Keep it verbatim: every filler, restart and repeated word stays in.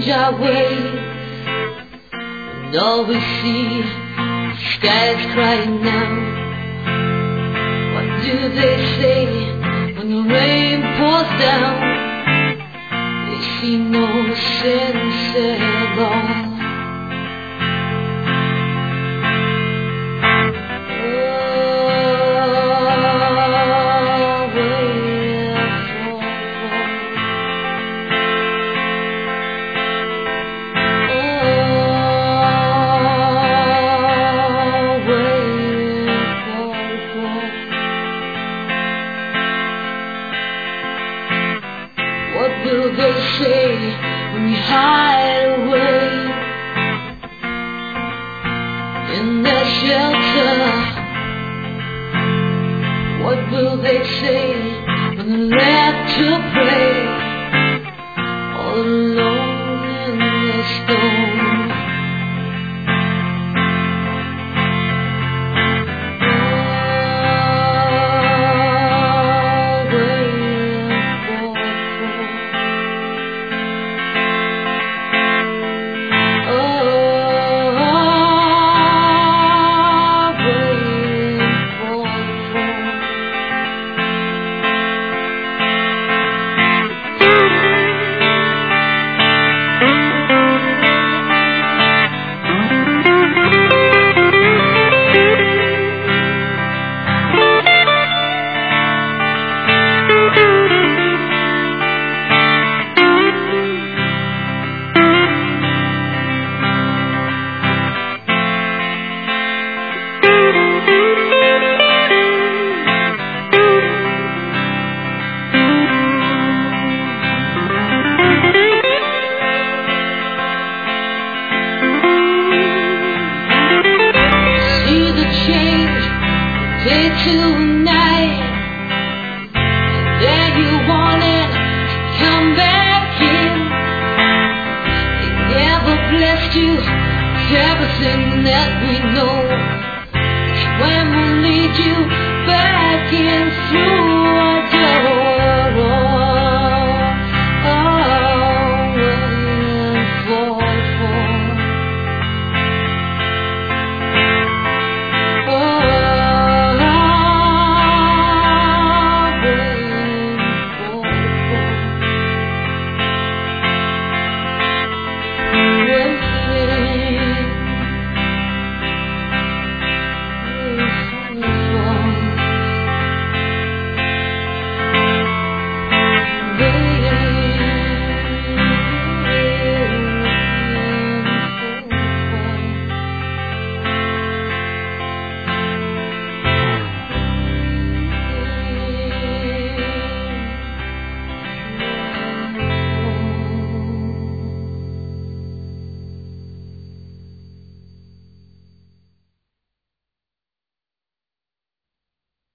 change our ways, and all we see is skies crying out. What do they say when the rain pours down? They see no sense at all. What will they say when we hide away in their shelter? What will they say when they're left to pray all alone in their stone? Day to night, and then you wanted to come back in. They never blessed you with everything that we know. It's when we'll lead you back in through.